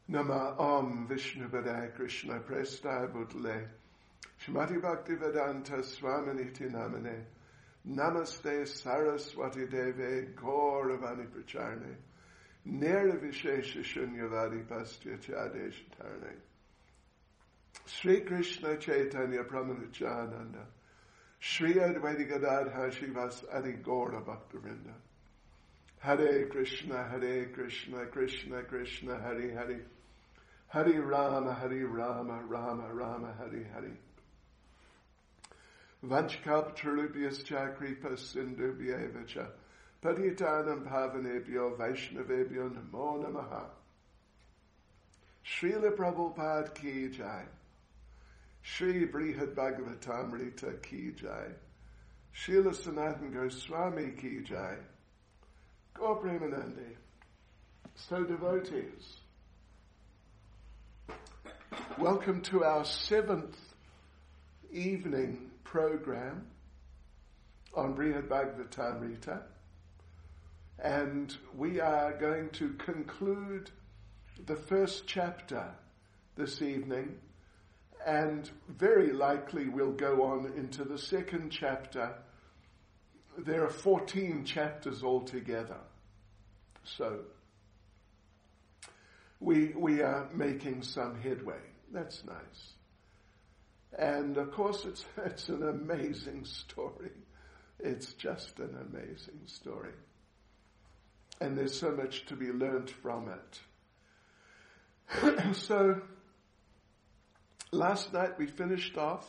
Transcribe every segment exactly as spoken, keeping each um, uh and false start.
Nama Om Vishnu Padaya Krishna Prestaya Bhutale Shrimati Bhakti Vedanta Swaminiti Namane Namaste Saraswati Deve Gauravani Pracharne Nirvishesha Shunyavadi Pastya Chadesh Tarne Sri Krishna Chaitanya Pramanachananda Sri Advaita Gadadhar Shivas Adi Gaura Bhaktivinoda Hare Krishna, Hare Krishna, Krishna Krishna, Hare Hare Hare Rama, Hare Rama, Rama Rama, Hare Hare Vanchkalpatarubhyascha kripa sindubhyevacha Patitanam pavanebhyo Vaishnavebhyo namo namaha Srila Prabhupada ki jai Shri Brihad Bhagavatamrita ki jai Srila Sanatana Goswami ki jai Gaur Premanandi. So devotees, welcome to our seventh evening program on Brihad Bhagavatamrita, and we are going to conclude the first chapter this evening, and very likely we'll go on into the second chapter. There are fourteen chapters altogether. So, we we are making some headway. That's nice. And of course it's it's an amazing story. It's just an amazing story. And there's so much to be learned from it. So, last night we finished off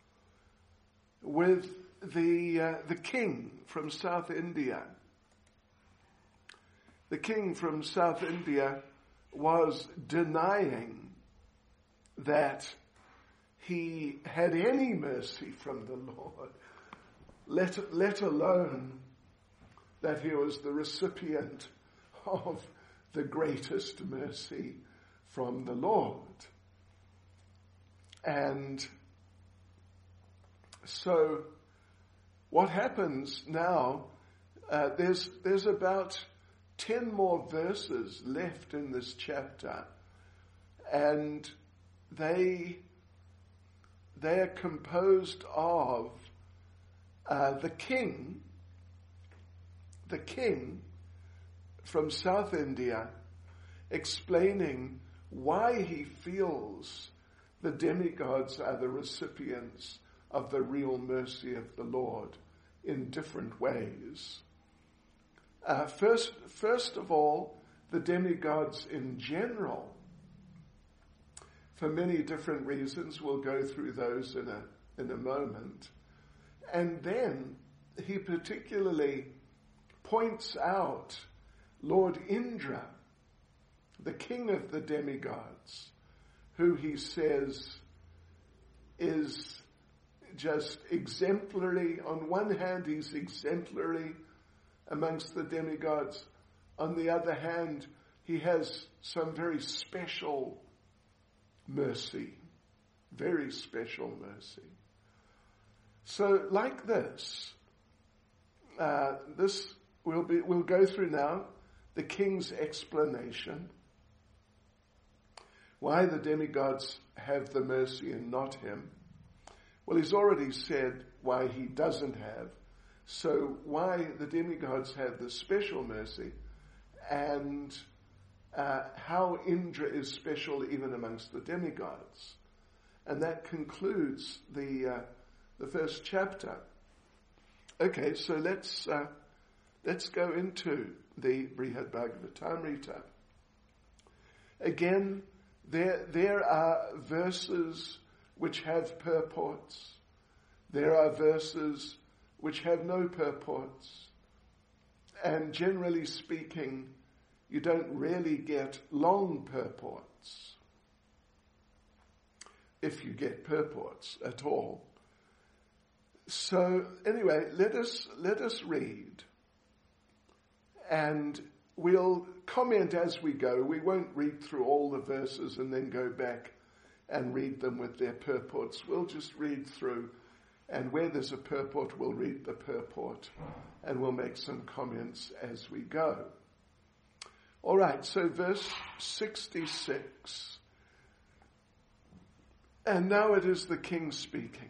with the uh, the king from South India. The king from South India was denying that he had any mercy from the Lord, let, let alone that he was the recipient of the greatest mercy from the Lord. And so what happens now, uh, there's there's about ten more verses left in this chapter, and they they are composed of uh, the king, the king from South India, explaining why he feels the demigods are the recipients of the real mercy of the Lord in different ways. Uh, first, first of all, the demigods in general, for many different reasons. We'll go through those in a in a moment. And then he particularly points out Lord Indra, the king of the demigods, who he says is just exemplary. On one hand, he's exemplary amongst the demigods. On the other hand, he has some very special mercy, very special mercy. So, like this, uh, this we'll be we'll go through now the king's explanation why the demigods have the mercy and not him. Well, he's already said why he doesn't have. So why the demigods have the special mercy, and uh, how Indra is special even amongst the demigods. And that concludes the uh, the first chapter. Okay, so let's uh, let's go into the Brihad Bhagavatamrita. Again, there there are verses which have purports. There are verses which have no purports. And generally speaking, you don't really get long purports, if you get purports at all. So anyway, let us let us read, and we'll comment as we go. We won't read through all the verses and then go back and read them with their purports. We'll just read through, and where there's a purport, we'll read the purport, and we'll make some comments as we go. All right, so verse sixty-six. And now it is the king speaking.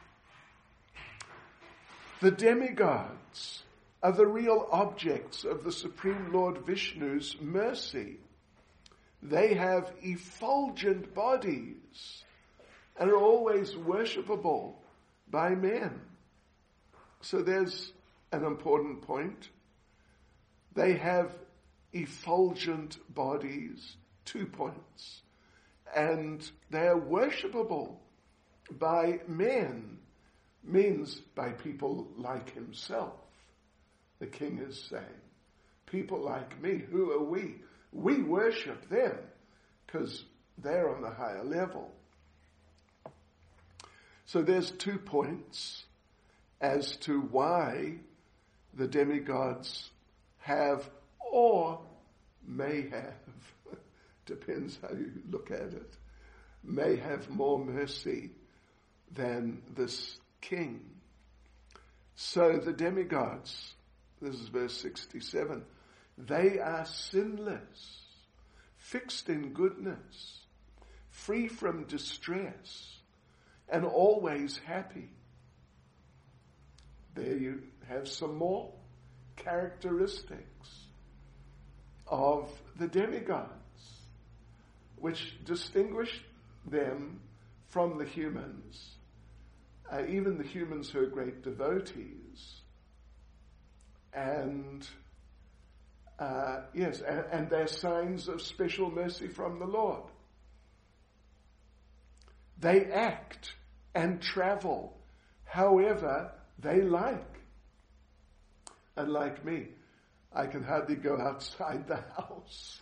The demigods are the real objects of the Supreme Lord Vishnu's mercy. They have effulgent bodies and are always worshipable by men. So there's an important point. They have effulgent bodies, two points. And they are worshipable by men, means by people like himself. The king is saying, people like me, who are we? We worship them because they're on the higher level. So there's two points as to why the demigods have or may have, depends how you look at it, may have more mercy than this king. So the demigods, this is verse sixty-seven, they are sinless, fixed in goodness, free from distress, and always happy. There you have some more characteristics of the demigods, which distinguish them from the humans, uh, even the humans who are great devotees. And uh, yes, and, and they're signs of special mercy from the Lord. They act and travel however they like. And like me, I can hardly go outside the house.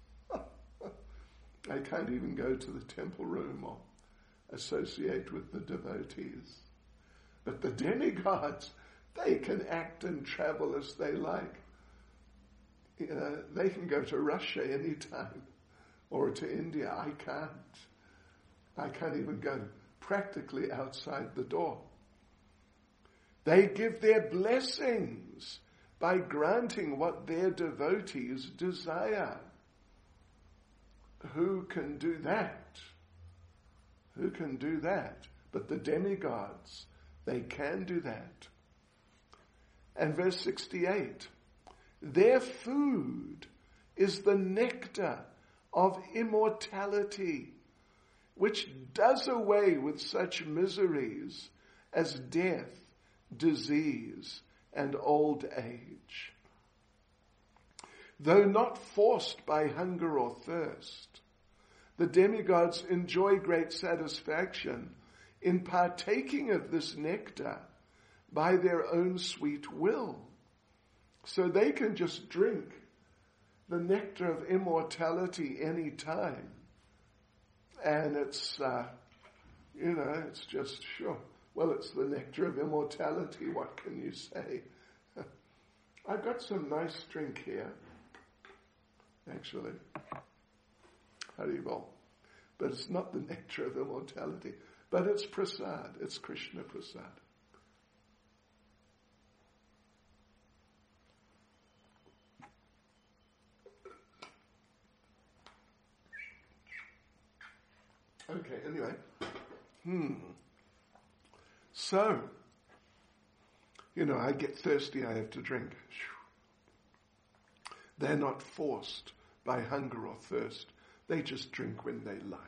I can't even go to the temple room or associate with the devotees. But the demigods, they can act and travel as they like. You know, they can go to Russia anytime or to India. I can't. I can't even go practically outside the door. They give their blessings by granting what their devotees desire. Who can do that? Who can do that? But the demigods, they can do that. And verse sixty-eight, their food is the nectar of immortality, which does away with such miseries as death, disease, and old age. Though not forced by hunger or thirst, the demigods enjoy great satisfaction in partaking of this nectar by their own sweet will. So they can just drink the nectar of immortality any time. And it's, uh, you know, it's just, sure, well, it's the nectar of immortality. What can you say? I've got some nice drink here, actually. Haribol. But it's not the nectar of immortality. But it's prasad. It's Krishna prasad. Okay, anyway. Hmm. So, you know, I get thirsty, I have to drink. They're not forced by hunger or thirst. They just drink when they like.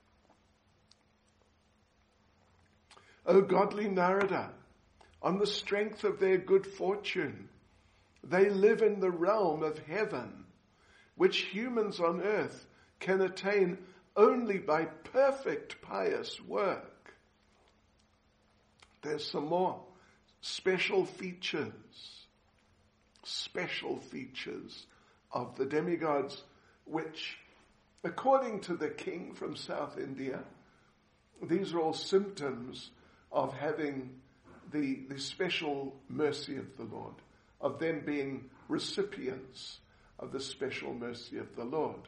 O godly Narada, on the strength of their good fortune, they live in the realm of heaven, which humans on earth can attain only by perfect pious work. There's some more special features, special features of the demigods, which, according to the king from South India, these are all symptoms of having the, the special mercy of the Lord, of them being recipients of the special mercy of the Lord.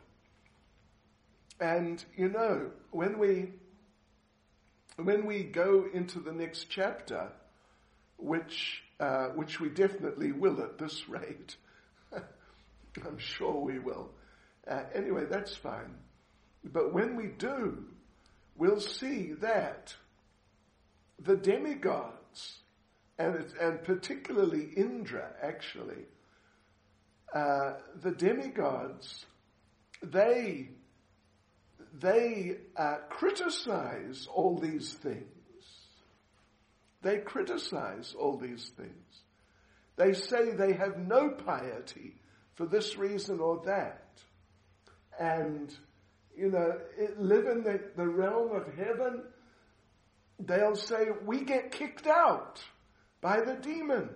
And, you know, when we when we go into the next chapter, which uh, which we definitely will at this rate, I'm sure we will, Uh, anyway, that's fine. But when we do, we'll see that the demigods, and, it, and particularly Indra, actually, uh, the demigods, they, they uh, criticize all these things. They criticize all these things. They say they have no piety for this reason or that. And, you know, it, live in the, the realm of heaven. They'll say, we get kicked out by the demons.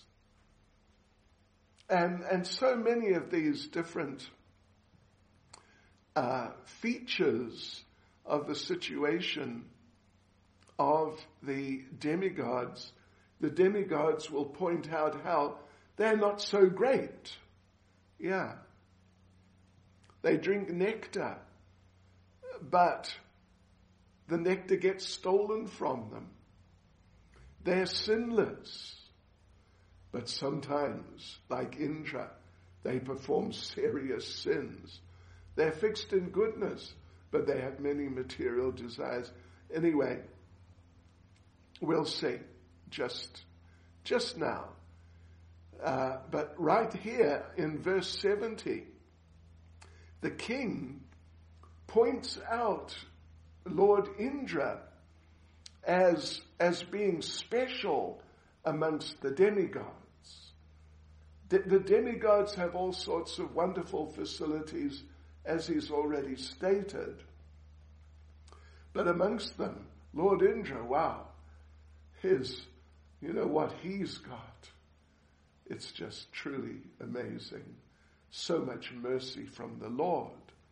And, and so many of these different uh, features of the situation of the demigods, the demigods will point out how they're not so great. Yeah. They drink nectar, but the nectar gets stolen from them. They're sinless, but sometimes, like Indra, they perform serious sins. They're fixed in goodness, but they have many material desires. Anyway, we'll see just, just now. Uh, but right here in verse seventy, the king points out Lord Indra as, as being special amongst the demigods. The, the demigods have all sorts of wonderful facilities, as he's already stated. But amongst them, Lord Indra, wow, his, you know what he's got. It's just truly amazing. So much mercy from the Lord.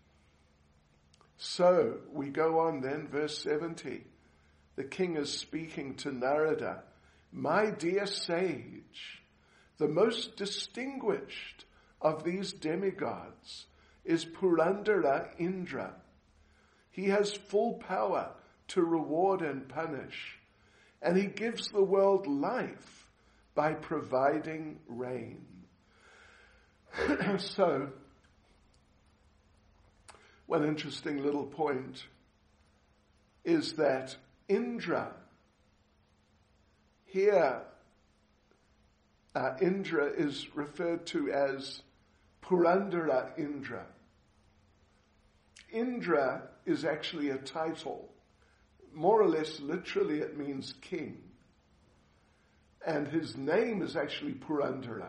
So we go on then, verse seventy. The king is speaking to Narada. My dear sage, the most distinguished of these demigods is Purandara Indra. He has full power to reward and punish, and he gives the world life by providing rain. So, one interesting little point is that Indra, here, uh, Indra is referred to as Purandara Indra. Indra is actually a title. More or less, literally, it means king. And his name is actually Purandara.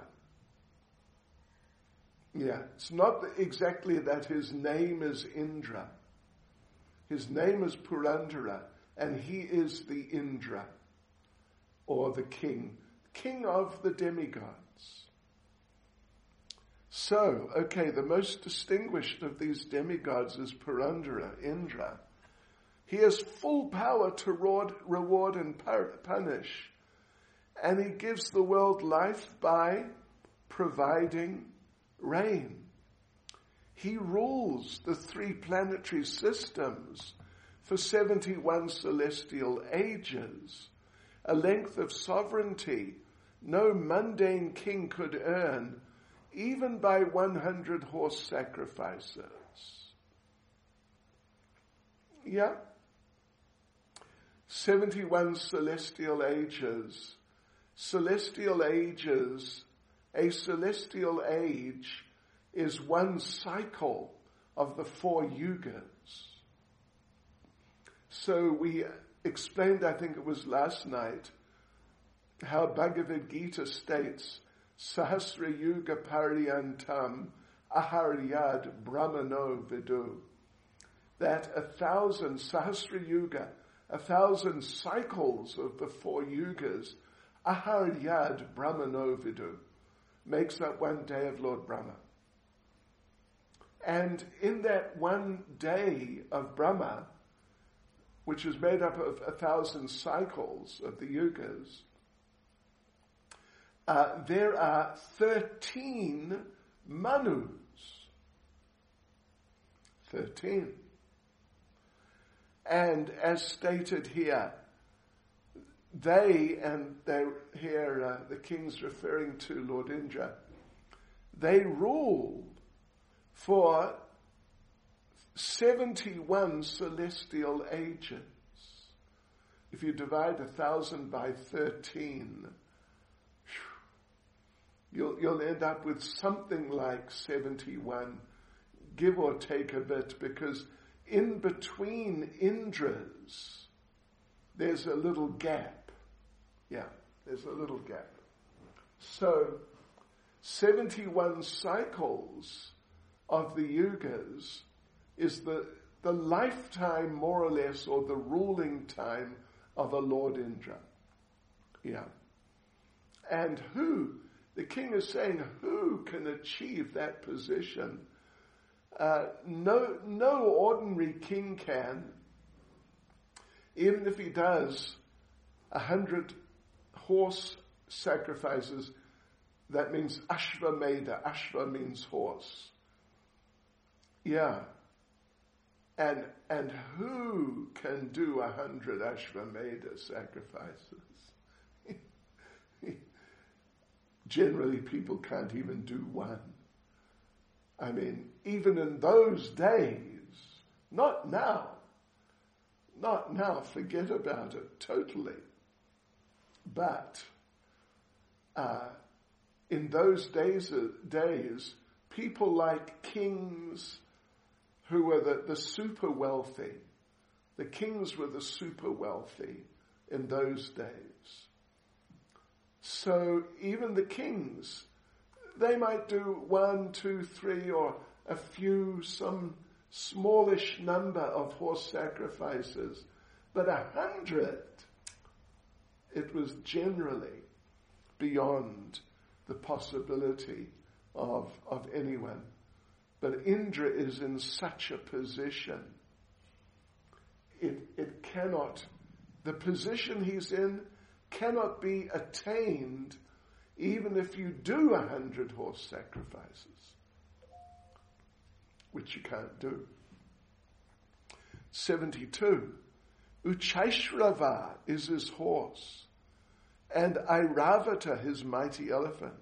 Yeah, it's not exactly that his name is Indra. His name is Purandara, and he is the Indra, or the king, king of the demigods. So, okay, the most distinguished of these demigods is Purandara, Indra. He has full power to reward, reward and punish, and he gives the world life by providing rain. He rules the three planetary systems for seventy-one celestial ages, a length of sovereignty no mundane king could earn, even by one hundred horse sacrifices. Yeah. seventy-one celestial ages. Celestial ages, a celestial age is one cycle of the four yugas. So we explained, I think it was last night, how Bhagavad Gita states, Sahasra Yuga Paryantam Aharyad Brahmano Vidu, that a thousand Sahasra Yuga, a thousand cycles of the four yugas, Aharyad Brahmano Vidu, makes up one day of Lord Brahma. And in that one day of Brahma, which is made up of a thousand cycles of the yugas, uh, there are thirteen manus. Thirteen. And as stated here, they, and they here uh, the king's referring to Lord Indra, they rule for seventy-one celestial ages. If you divide a thousand by thirteen, you'll, you'll end up with something like seventy-one, give or take a bit, because in between Indras, there's a little gap. Yeah, there's a little gap. So, seventy-one cycles of the yugas is the, the lifetime, more or less, or the ruling time of a Lord Indra. Yeah. And who, the king is saying, who can achieve that position? Uh, no, no ordinary king can. Even if he does a hundred horse sacrifices, that means Ashvamedha. Ashva means horse. Yeah. And and who can do a hundred Ashvamedha sacrifices? Generally, people can't even do one. I mean, even in those days, not now, not now, forget about it totally. But uh, in those days, uh, days, people like kings who were the, the super wealthy, the kings were the super wealthy in those days. So even the kings, they might do one, two, three, or a few, some smallish number of horse sacrifices, but a hundred, it was generally beyond the possibility of, of anyone. But Indra is in such a position, it, it cannot, the position he's in cannot be attained even if you do a hundred horse sacrifices, which you can't do. seventy-two. Uchaishrava is his horse, and Airavata his mighty elephant.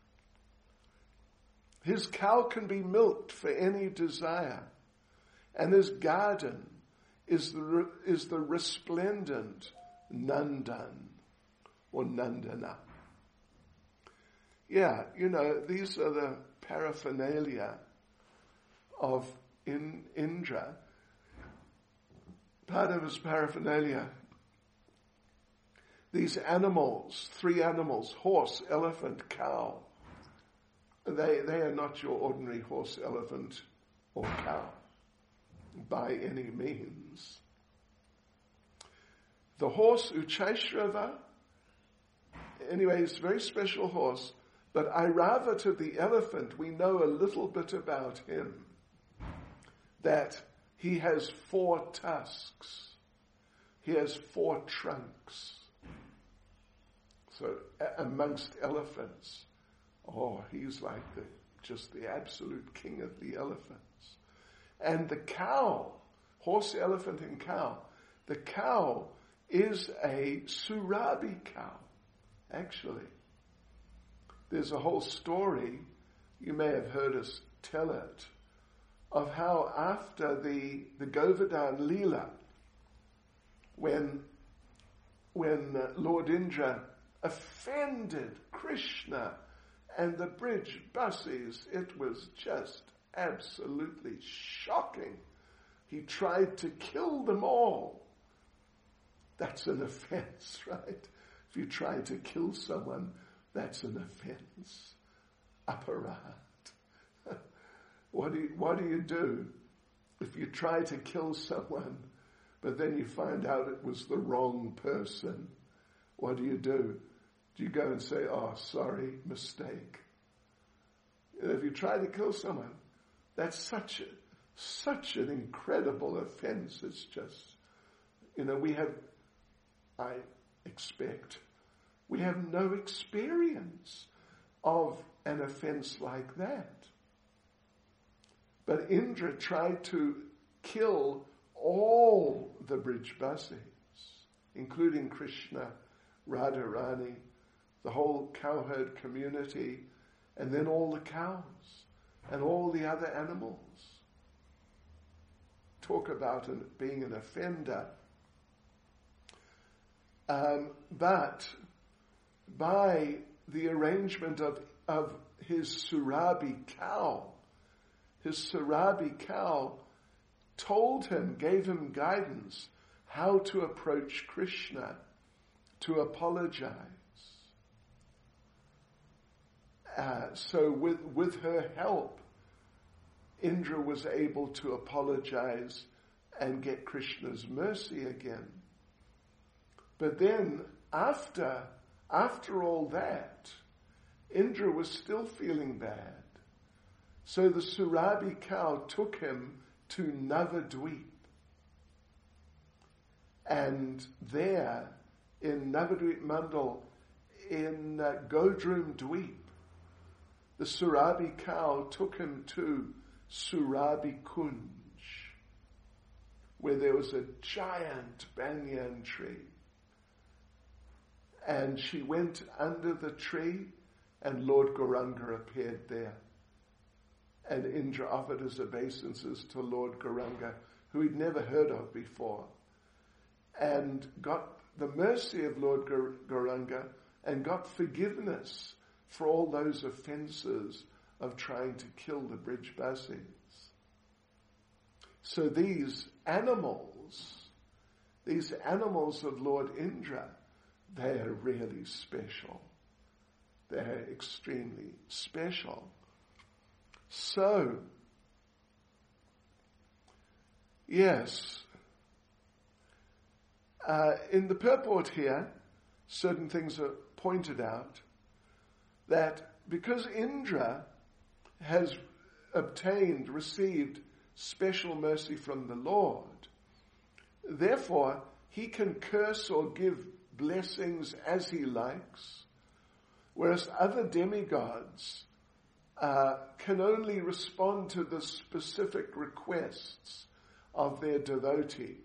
His cow can be milked for any desire, and his garden is the, is the resplendent Nandan, or Nandana. Yeah, you know, these are the paraphernalia of in, Indra. Part of his paraphernalia, these animals, three animals, horse, elephant, cow, they, they are not your ordinary horse, elephant, or cow, by any means. The horse, Uchaishrava, anyway, it's a very special horse, but Airavata, the elephant, we know a little bit about him, that he has four tusks. He has four trunks. So amongst elephants, oh, he's like the just the absolute king of the elephants. And the cow, horse, elephant, and cow, the cow is a Surabhi cow, actually. There's a whole story, you may have heard us tell it, of how after the, the Govardhan Leela, when, when uh, Lord Indra offended Krishna and the bridge buses, it was just absolutely shocking. He tried to kill them all. That's an offense, right? If you try to kill someone, that's an offense. Aparat. What do you, what do you do if you try to kill someone, but then you find out it was the wrong person? What do you do? Do you go and say, oh, sorry, mistake? You know, if you try to kill someone, that's such a, such an incredible offense. It's just, you know, we have, I expect, we have no experience of an offense like that. But Indra tried to kill all the Brijbasis, including Krishna, Radharani, the whole cowherd community, and then all the cows and all the other animals. talk about an, being an offender. Um, but by the arrangement of, of his Surabi cow, his Surabi cow told him, gave him guidance how to approach Krishna, to apologize. Uh, so with, with her help, Indra was able to apologize and get Krishna's mercy again. But then, after, after all that, Indra was still feeling bad. So the Surabi cow took him to Navadweep. And there, in Navadweep Mandal, in uh, Godrum Dweep, the Surabi cow took him to Surabi Kunj, where there was a giant banyan tree. And she went under the tree, and Lord Gauranga appeared there. And Indra offered his obeisances to Lord Gauranga, who he'd never heard of before, and got the mercy of Lord Gauranga and got forgiveness for all those offenses of trying to kill the Brijbasis. So these animals, these animals of Lord Indra, they're really special. They're extremely special. So, yes, uh, in the purport here, certain things are pointed out, that because Indra has obtained, received special mercy from the Lord, therefore he can curse or give blessings as he likes, whereas other demigods uh, can only respond to the specific requests of their devotees.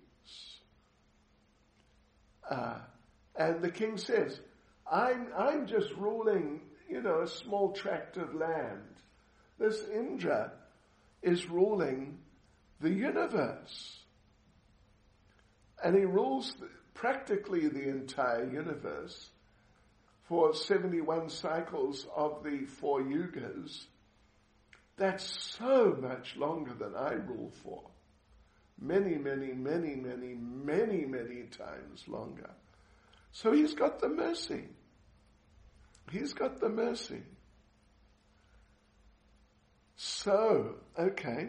Uh, and the king says, I'm, I'm just ruling, you know, a small tract of land. This Indra is ruling the universe. And he rules the, practically the entire universe for seventy-one cycles of the four yugas. That's so much longer than I rule for. Many, many, many, many, many, many times longer. So he's got the mercy. He's got the mercy. So, okay.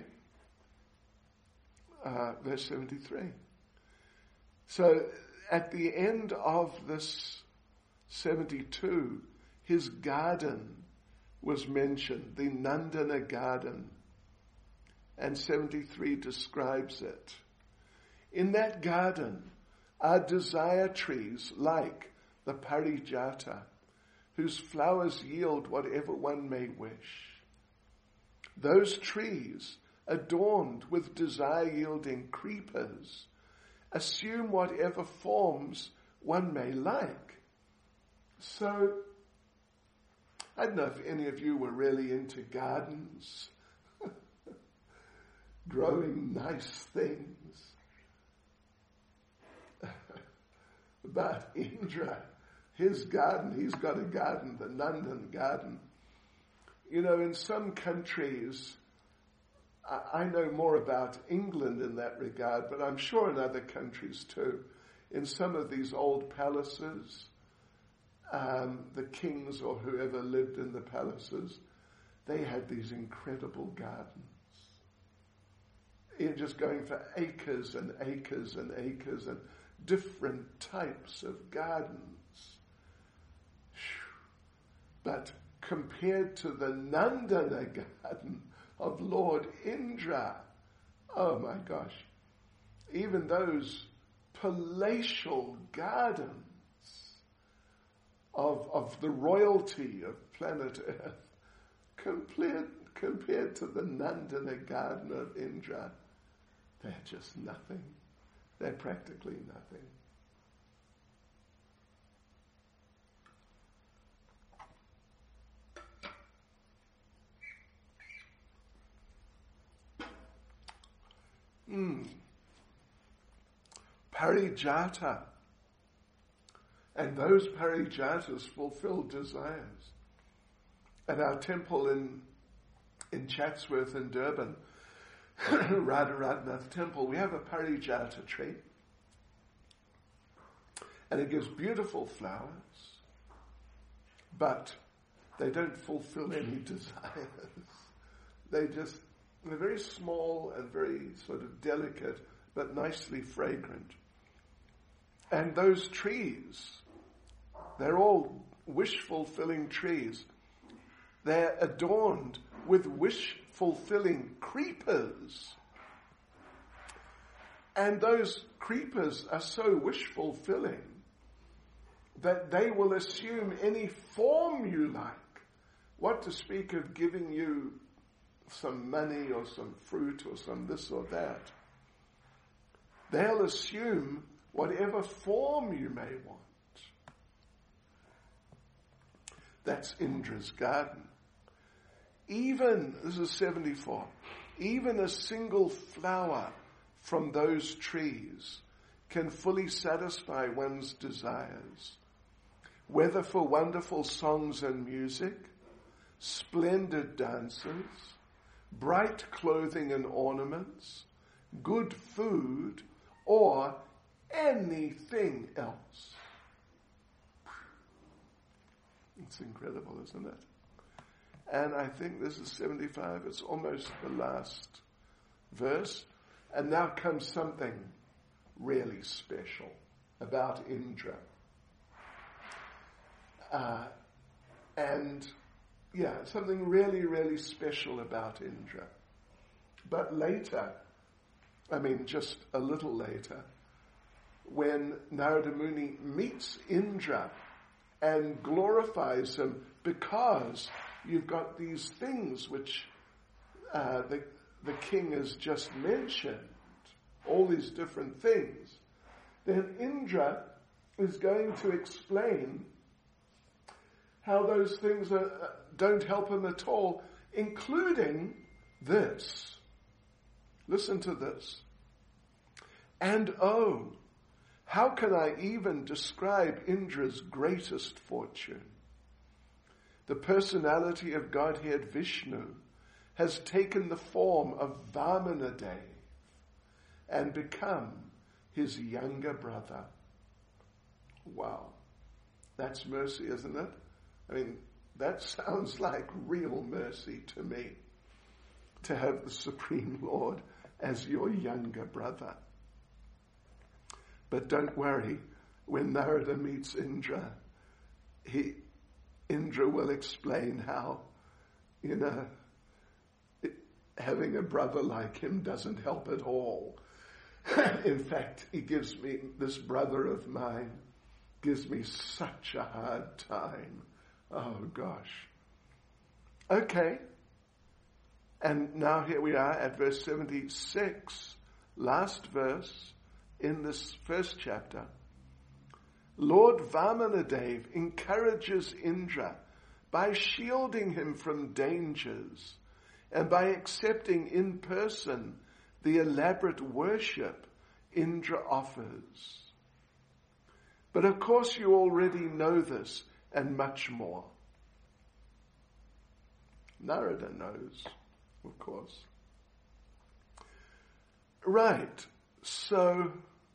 Uh, verse seventy-three. So, at the end of this seventy-two, his garden was mentioned, the Nandana garden. And seventy-three describes it. In that garden are desire trees like the Parijata, whose flowers yield whatever one may wish. Those trees, adorned with desire-yielding creepers, assume whatever forms one may like. So, I don't know if any of you were really into gardens, growing nice things. But Indra, his garden, he's got a garden, the Nandan garden. You know, in some countries, I know more about England in that regard, but I'm sure in other countries too. In some of these old palaces, um, the kings or whoever lived in the palaces, they had these incredible gardens. You're just going for acres and acres and acres and different types of gardens. But compared to the Nandana garden of Lord Indra, oh my gosh, even those palatial gardens of, of the royalty of planet Earth, compared, compared to the Nandana garden of Indra, they're just nothing. They're practically nothing. Mm. parijata. And those parijatas fulfill desires. At our temple in, in Chatsworth in Durban, Radharatnath Temple, we have a parijata tree. And it gives beautiful flowers, but they don't fulfill any desires. They just, they're very small and very sort of delicate, but nicely fragrant. And those trees, they're all wish-fulfilling trees. They're adorned with wish-fulfilling creepers. And those creepers are so wish-fulfilling that they will assume any form you like. What to speak of giving you some money or some fruit or some this or that. They'll assume whatever form you may want. That's Indra's garden. Even, this is seventy-four, even a single flower from those trees can fully satisfy one's desires, whether for wonderful songs and music, splendid dances, bright clothing and ornaments, good food, or anything else. It's incredible, isn't it? And I think this is seventy-five. It's almost the last verse. And now comes something really special about Indra. Uh, and, yeah, something really, really special about Indra. But later, I mean just a little later, when Narada Muni meets Indra and glorifies him because you've got these things which uh, the, the king has just mentioned, all these different things, then Indra is going to explain how those things are, uh, don't help him at all, including this. Listen to this. And oh, how can I even describe Indra's greatest fortune? The personality of Godhead Vishnu has taken the form of Vamanadev and become his younger brother. Wow. That's mercy, isn't it? I mean, that sounds like real mercy to me, to have the Supreme Lord as your younger brother. But don't worry, when Narada meets Indra, he, Indra will explain how, you know, it, having a brother like him doesn't help at all. In fact, he gives me, this brother of mine, gives me such a hard time. Oh gosh. Okay. And now here we are at verse seventy-six, last verse in this first chapter. Lord Vamanadev encourages Indra by shielding him from dangers and by accepting in person the elaborate worship Indra offers. But of course you already know this and much more. Narada knows, of course. Right, so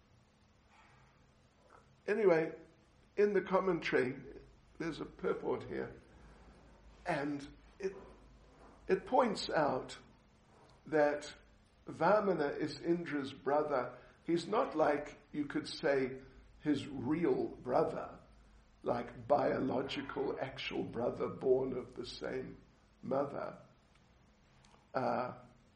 anyway, in the commentary, there's a purport here, and it it points out that Vamana is Indra's brother. He's not like, you could say, his real brother, like biological, actual brother born of the same mother. Uh,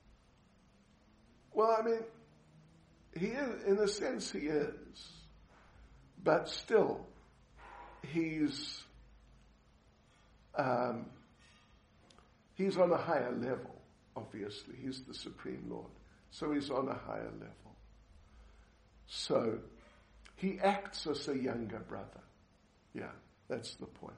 well, I mean, he is, in a sense he is, but still, he's um, he's on a higher level, obviously. He's the Supreme Lord, so he's on a higher level. So, he acts as a younger brother. Yeah, that's the point.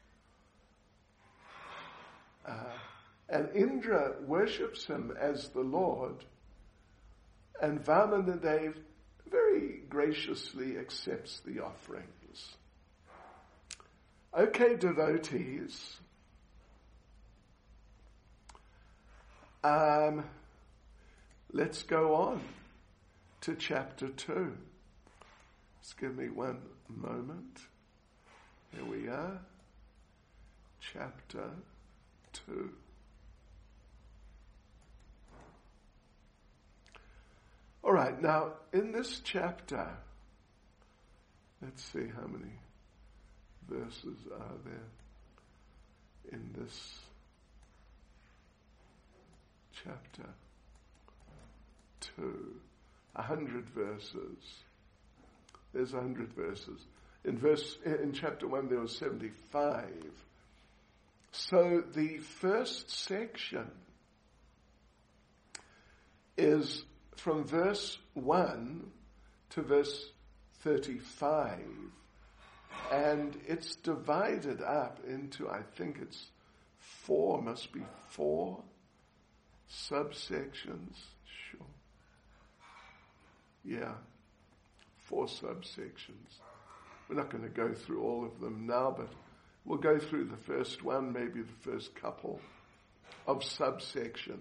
Uh, and Indra worships him as the Lord, and Vamanadev very graciously accepts the offerings. Okay, devotees. Um, let's go on to chapter two. Just give me one moment. Here we are. Chapter two. All right, now in this chapter, let's see how many verses are there in this chapter two. A hundred verses. There's a hundred verses. In verse in chapter one there was seventy-five. So the first section is from verse one to verse thirty-five, and it's divided up into, I think it's four, must be four subsections. Sure. Yeah, four subsections. We're not going to go through all of them now, but we'll go through the first one, maybe the first couple of subsections.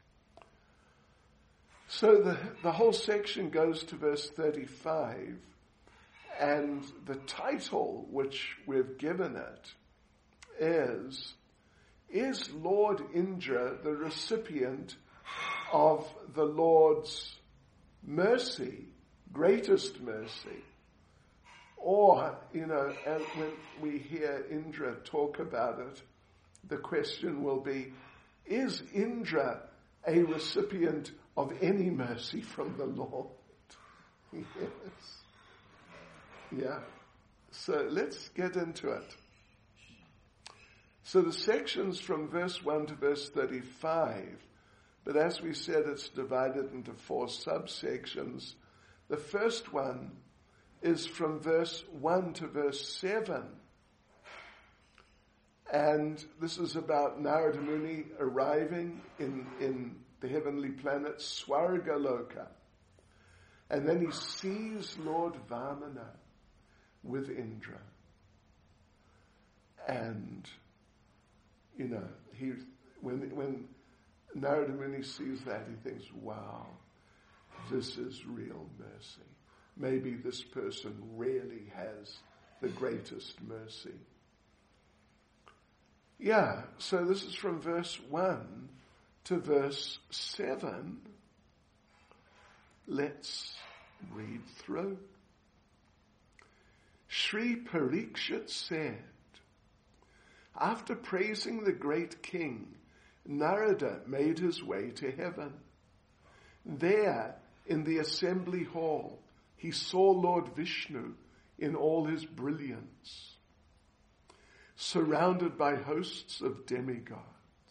So the, the whole section goes to verse thirty-five, and the title which we've given it is, Is Lord Indra the recipient of the Lord's mercy, greatest mercy? Or, you know, and when we hear Indra talk about it, the question will be, is Indra a recipient of any mercy from the Lord? Yes. Yeah. So let's get into it. So the section's from verse one to verse thirty-five, but as we said, it's divided into four subsections. The first one is from verse one to verse seven. And this is about Narada Muni arriving in, in the heavenly planet Swargaloka. And then he sees Lord Vamana with Indra. And, you know, he when when Narada Muni sees that, he thinks, wow, this is real mercy. Maybe this person really has the greatest mercy. Yeah, so this is from verse one to verse seven. Let's read through. Sri Parikshit said, after praising the great king, Narada made his way to heaven. There, in the assembly hall, he saw Lord Vishnu in all his brilliance, surrounded by hosts of demigods.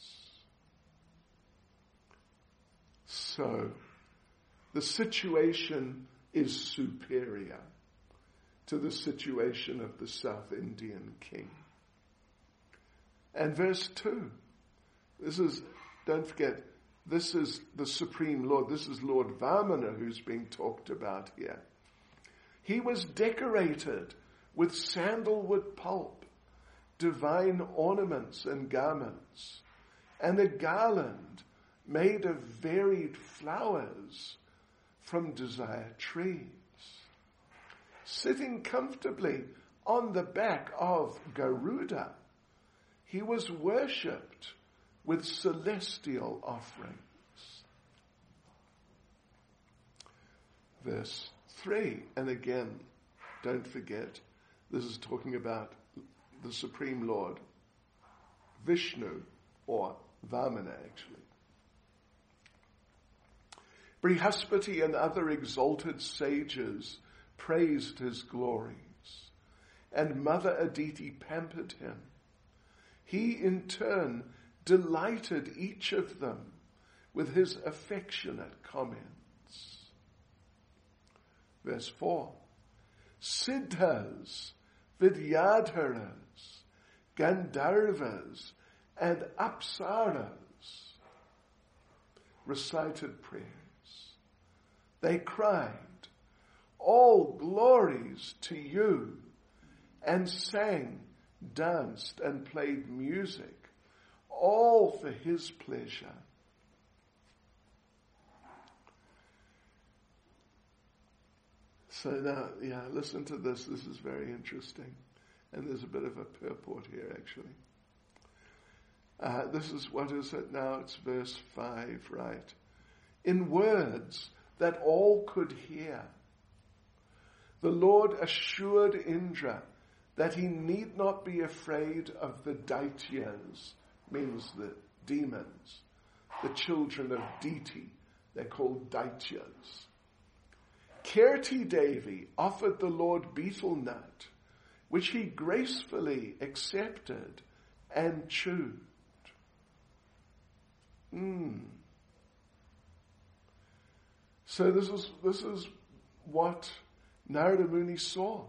So, the situation is superior to the situation of the South Indian king. And verse two, this is, don't forget, this is the Supreme Lord, this is Lord Vamana who's being talked about here. He was decorated with sandalwood pulp, divine ornaments and garments, and a garland made of varied flowers from desire trees. Sitting comfortably on the back of Garuda, he was worshipped with celestial offerings. Verse three, and again, don't forget, this is talking about the Supreme Lord, Vishnu, or Vamana actually. Brihaspati and other exalted sages praised his glories, and Mother Aditi pampered him. He in turn delighted each of them with his affectionate comments. Verse four, Siddhas, Vidyadharas, Gandharvas, and Apsaras recited prayers. They cried, all glories to you, and sang, danced, and played music, all for his pleasure. So now, yeah, listen to this. This is very interesting. And there's a bit of a purport here, actually. Uh, this is, what is it now? It's verse five, right? In words that all could hear, the Lord assured Indra that he need not be afraid of the Daityas, means the demons, the children of Diti. They're called Daityas. Kirti Devi offered the Lord betel nut, which he gracefully accepted and chewed. Mm. So this is this is what Narada Muni saw.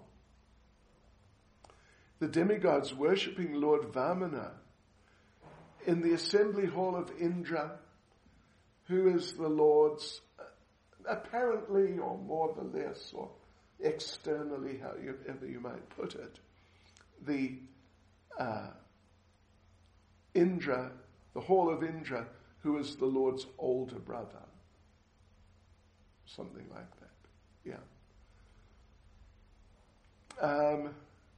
The demigods worshipping Lord Vamana in the assembly hall of Indra, who is the Lord's, apparently, or more or less, or externally, however you might put it, the uh, Indra, the hall of Indra, who is the Lord's older brother. Something like that. Yeah. Um,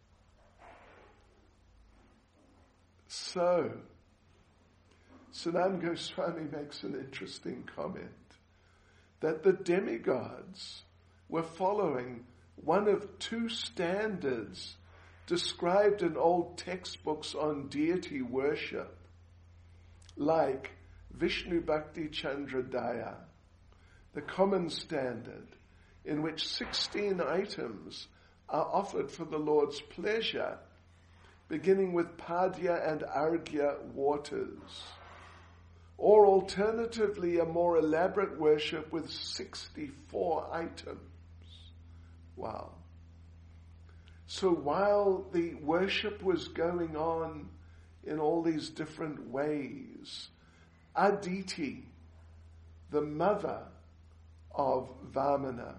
so, Sanam Goswami makes an interesting comment that the demigods were following one of two standards described in old textbooks on deity worship, like Vishnu Bhakti Chandra Daya, the common standard, in which sixteen items are offered for the Lord's pleasure, beginning with Padya and Arghya waters, or alternatively a more elaborate worship with sixty-four items. Wow. So while the worship was going on in all these different ways, Aditi, the mother of Vamana,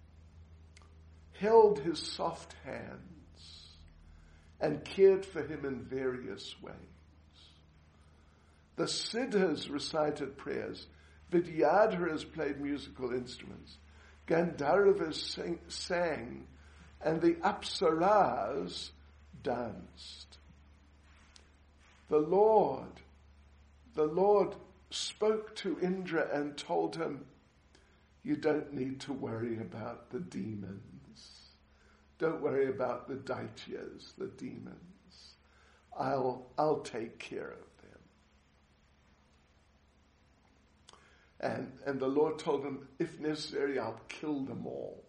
held his soft hands and cared for him in various ways. The Siddhas recited prayers, Vidyadharas played musical instruments, Gandharvas sang, sang and the Apsaras danced. The Lord, the Lord spoke to Indra and told him, you don't need to worry about the demons. Don't worry about the Daityas, the demons. I'll, I'll take care of them. And, and the Lord told him, if necessary, I'll kill them all.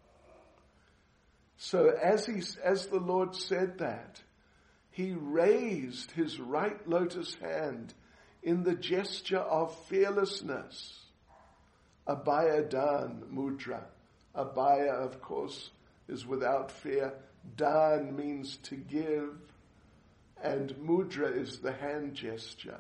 So as he, as the Lord said that, he raised his right lotus hand in the gesture of fearlessness. Abhaya Dan Mudra. Abhaya, of course, is without fear. Dan means to give. And Mudra is the hand gesture.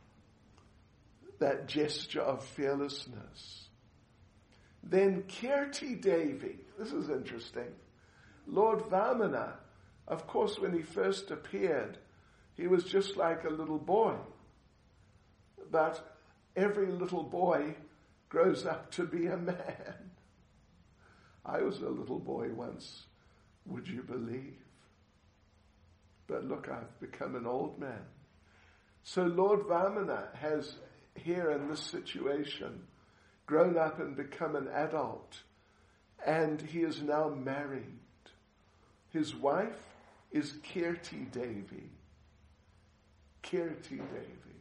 That gesture of fearlessness. Then Kirti Devi. This is interesting. Lord Vamana, of course, when he first appeared, he was just like a little boy. But every little boy grows up to be a man. I was a little boy once, would you believe? But look, I've become an old man. So Lord Vamana has, here in this situation, grown up and become an adult. And he is now married. His wife is Kirti Devi. Kirti Devi.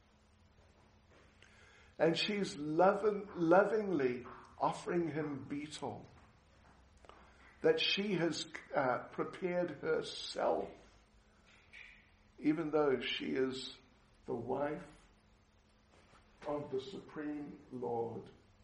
And she's loving, lovingly offering him betel that she has uh, prepared herself, even though she is the wife of the Supreme Lord.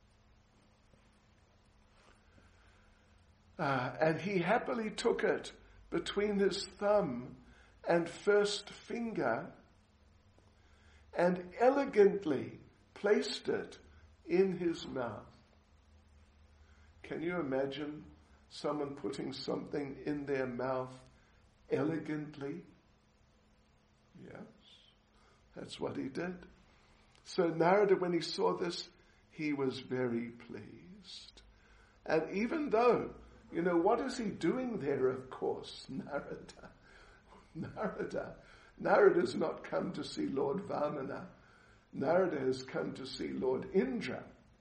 Uh, and he happily took it between his thumb and first finger and elegantly placed it in his mouth. Can you imagine someone putting something in their mouth elegantly? Yes, that's what he did. So Narada, when he saw this, he was very pleased. And even though, you know, what is he doing there, of course? Narada. Narada. Narada has not come to see Lord Vamana. Narada has come to see Lord Indra.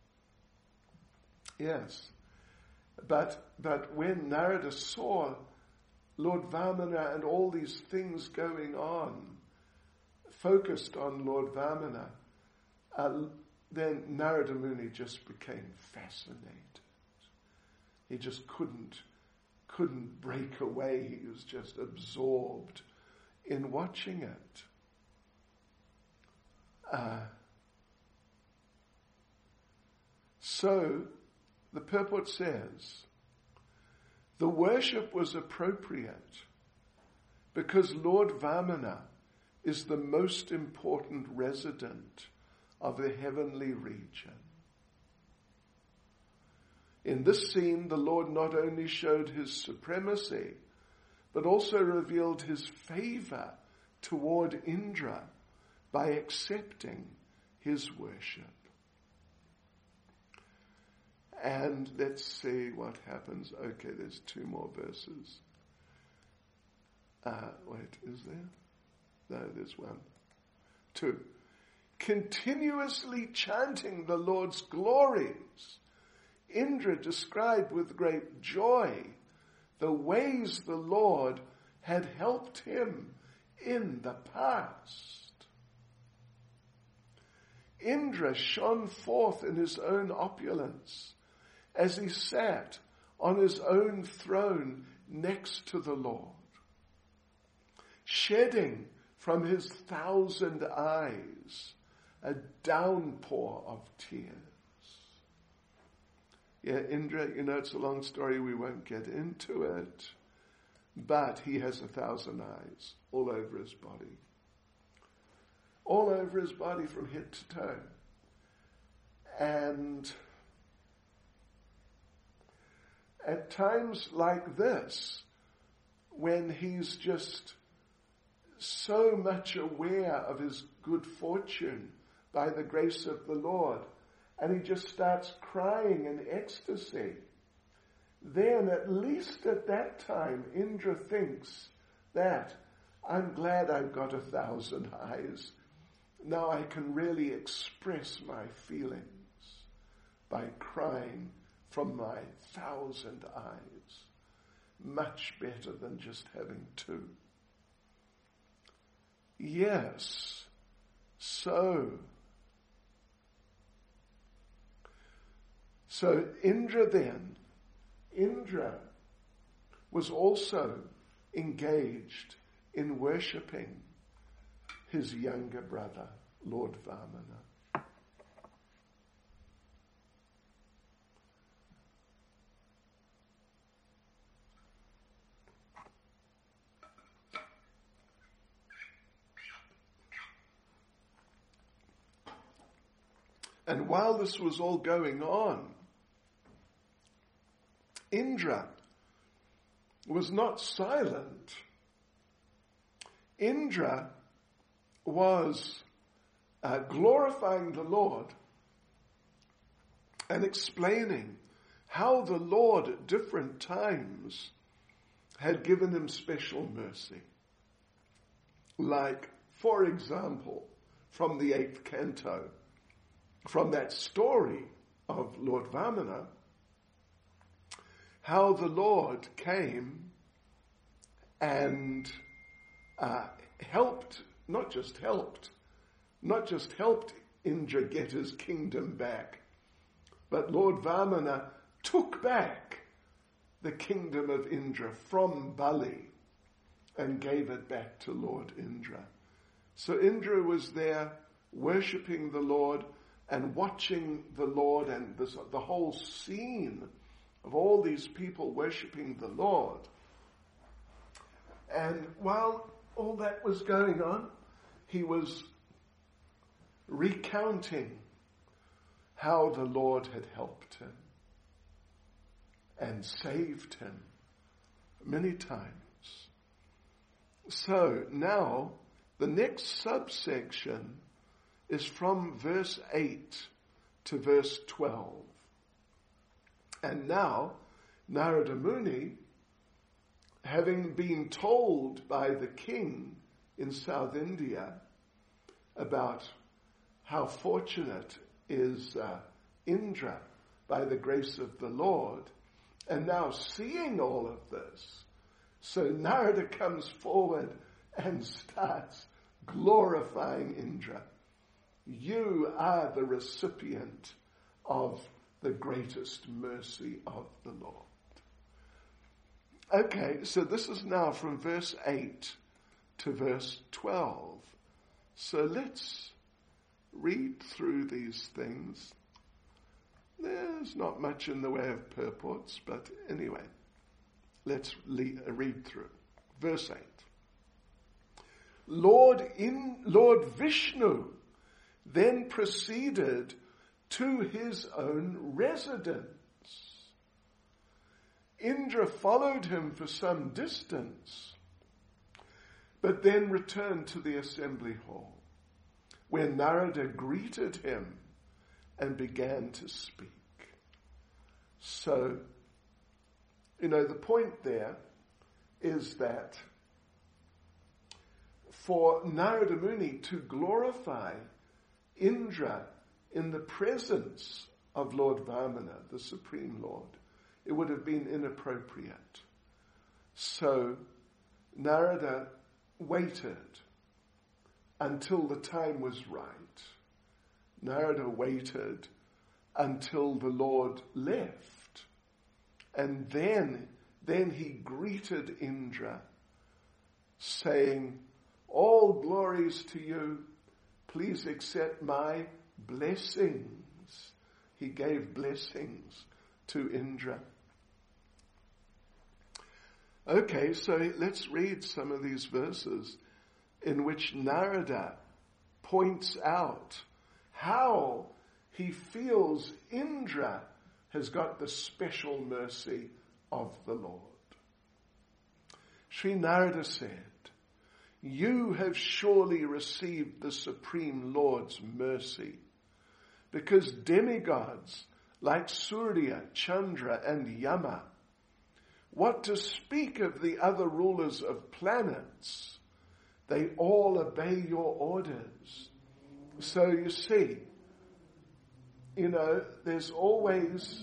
Yes. But, but when Narada saw Lord Vamana and all these things going on, focused on Lord Vamana, uh, then Narada Muni just became fascinated. He just couldn't, couldn't break away. He was just absorbed in watching it. Uh, so, the purport says, the worship was appropriate because Lord Vamana is the most important resident of the heavenly region. In this scene, the Lord not only showed his supremacy, but also revealed his favor toward Indra by accepting his worship. And let's see what happens. Okay, there's two more verses. Uh, wait, is there? No, there's one. Two. Continuously chanting the Lord's glories, Indra described with great joy the ways the Lord had helped him in the past. Indra shone forth in his own opulence as he sat on his own throne next to the Lord, shedding from his thousand eyes a downpour of tears. Yeah, Indra, you know, it's a long story, we won't get into it, but he has a thousand eyes all over his body. All over his body from head to toe. And at times like this, when he's just so much aware of his good fortune by the grace of the Lord, and he just starts crying in ecstasy, then at least at that time, Indra thinks that, I'm glad I've got a thousand eyes. Now I can really express my feelings by crying from my thousand eyes. Much better than just having two. Yes, so So Indra then, Indra was also engaged in worshipping his younger brother, Lord Vamana. And while this was all going on, Indra was not silent. Indra was uh, glorifying the Lord and explaining how the Lord at different times had given him special mercy. Like, for example, from the eighth canto, from that story of Lord Vamana, how the Lord came and uh, helped, not just helped, not just helped Indra get his kingdom back, but Lord Vamana took back the kingdom of Indra from Bali and gave it back to Lord Indra. So Indra was there worshipping the Lord and watching the Lord, and this, the whole scene of all these people worshipping the Lord. And while all that was going on, he was recounting how the Lord had helped him. and saved him many times. So now the next subsection is from verse eight to verse twelve. And now Narada Muni, having been told by the king in South India about how fortunate is uh, Indra by the grace of the Lord, and now seeing all of this, so Narada comes forward and starts glorifying Indra. You are the recipient of the greatest mercy of the Lord. Okay, so this is now from verse eight to verse twelve. So let's read through these things. There's not much in the way of purports, but anyway, let's le- read through. Verse eight. Lord, in, Lord Vishnu then proceeded to his own residence. Indra followed him for some distance, but then returned to the assembly hall, where Narada greeted him and began to speak. So, you know, the point there is that for Narada Muni to glorify Indra in the presence of Lord Vamana, the Supreme Lord, it would have been inappropriate. So Narada waited until the time was right. Narada waited until the Lord left. And then, then he greeted Indra, saying, all glories to you. Please accept my blessings. He gave blessings to Indra. Okay, so let's read some of these verses in which Narada points out how he feels Indra has got the special mercy of the Lord. Sri Narada said, you have surely received the Supreme Lord's mercy, because demigods like Surya, Chandra, and Yama, what to speak of the other rulers of planets, they all obey your orders. So you see, you know, there's always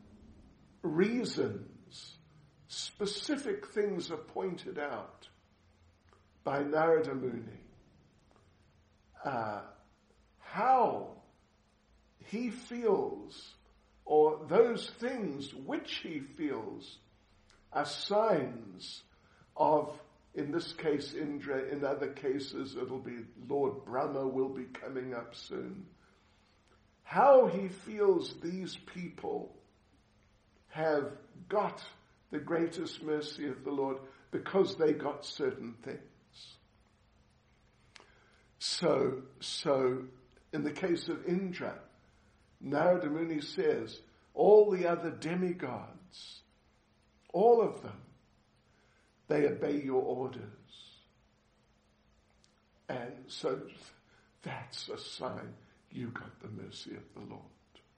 reasons, specific things are pointed out by Narada Muni. Uh, how he feels, or those things which he feels, are signs of, in this case, Indra. In other cases, it'll be Lord Brahma will be coming up soon. How he feels these people have got the greatest mercy of the Lord because they got certain things. So, so in the case of Indra, Narada Muni says, all the other demigods, all of them, they obey your orders. And so that's a sign you got the mercy of the Lord.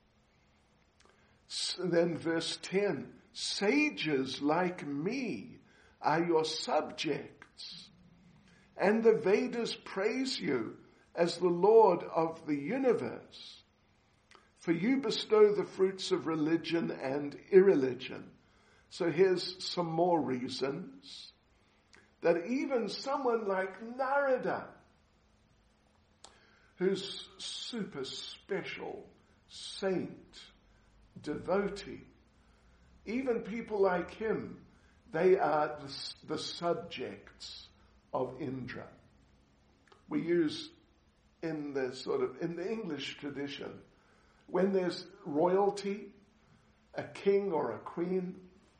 So then verse ten, sages like me are your subjects, and the Vedas praise you as the Lord of the universe. For you bestow the fruits of religion and irreligion. So here's some more reasons that even someone like Narada, who's super special, saint, devotee, even people like him, they are the, the subjects of Indra. We use in the sort of, in the English tradition, when there's royalty, a king or a queen,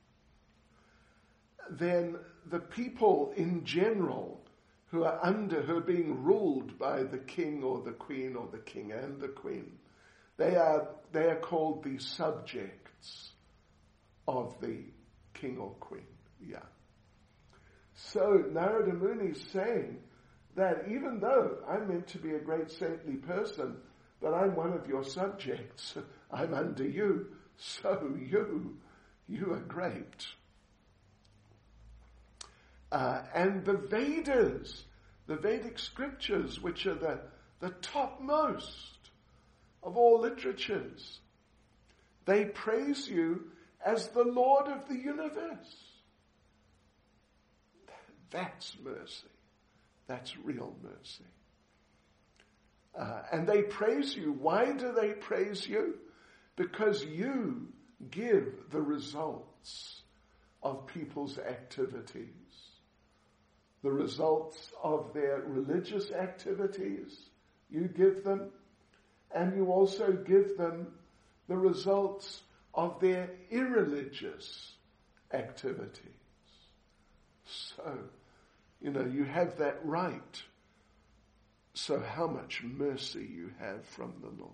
then the people in general who are under, who are being ruled by the king or the queen or the king and the queen, they are, they are called the subjects of the king or queen. Yeah. So Narada Muni is saying that even though I'm meant to be a great saintly person, but I'm one of your subjects, I'm under you, so you, you are great. Uh, and the Vedas, the Vedic scriptures, which are the, the topmost of all literatures, they praise you as the Lord of the universe. That's mercy. That's real mercy. Uh, and they praise you. Why do they praise you? Because you give the results of people's activities. The results of their religious activities, you give them. And you also give them the results of their irreligious activities. So, you know, you have that right. So how much mercy you have from the Lord.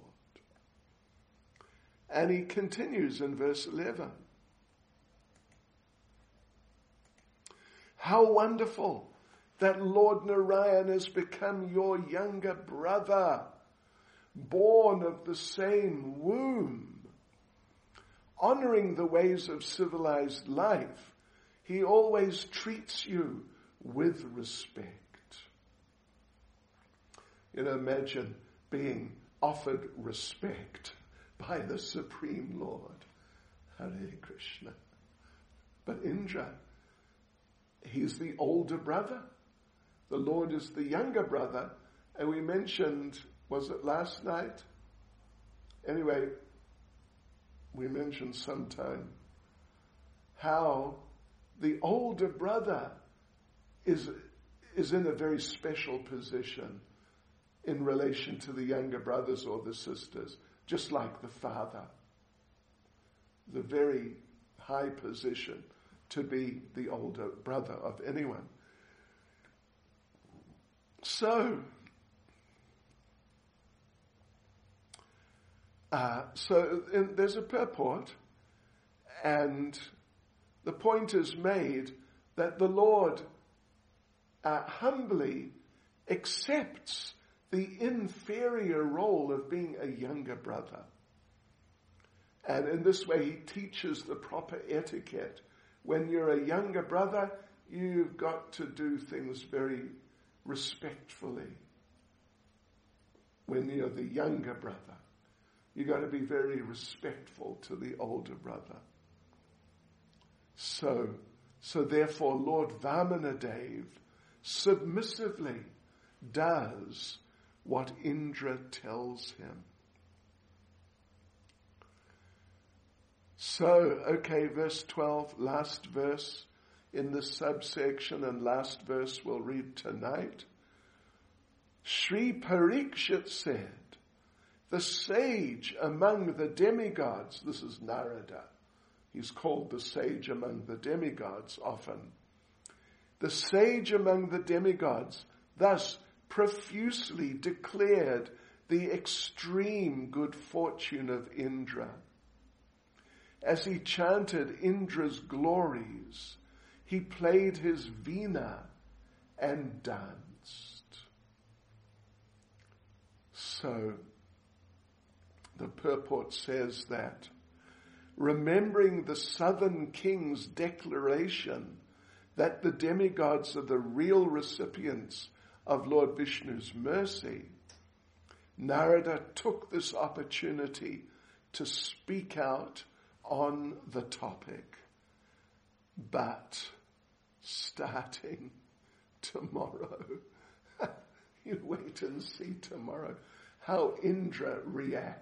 And he continues in verse eleven. How wonderful that Lord Narayan has become your younger brother, born of the same womb. Honoring the ways of civilized life, he always treats you with respect. You know, imagine being offered respect by the Supreme Lord. Hare Krishna. But Indra, he's the older brother. The Lord is the younger brother. And we mentioned, was it last night? Anyway, we mentioned sometime how the older brother is, is in a very special position in relation to the younger brothers or the sisters, just like the father. The very high position to be the older brother of anyone. So, Uh, so in, there's a purport, and the point is made that the Lord uh, humbly accepts the inferior role of being a younger brother. And in this way he teaches the proper etiquette. When you're a younger brother, you've got to do things very respectfully. When you're the younger brother, you've got to be very respectful to the older brother. So, so therefore Lord Vamanadev submissively does what Indra tells him. So, okay, verse twelve, last verse in this subsection, and last verse we'll read tonight. Sri Parikshit said, the sage among the demigods, this is Narada, he's called the sage among the demigods often. The sage among the demigods thus profusely declared the extreme good fortune of Indra. As he chanted Indra's glories, he played his veena and danced. So, the purport says that, remembering the southern king's declaration that the demigods are the real recipients of Lord Vishnu's mercy, Narada took this opportunity to speak out on the topic. But starting tomorrow, you wait and see tomorrow how Indra reacts.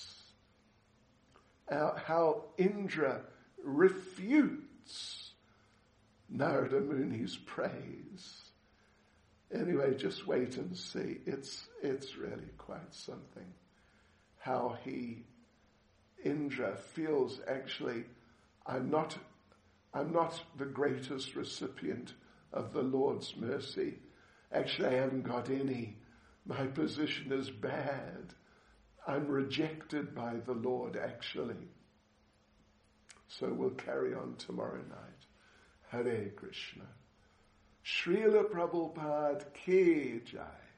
How, how Indra refutes Narada Muni's praise. Anyway, just wait and see. It's it's really quite something. How he, Indra, feels actually, I'm not, I'm not the greatest recipient of the Lord's mercy. Actually, I haven't got any. My position is bad. I'm rejected by the Lord, actually. So we'll carry on tomorrow night. Hare Krishna. Srila Prabhupada Ki Jai.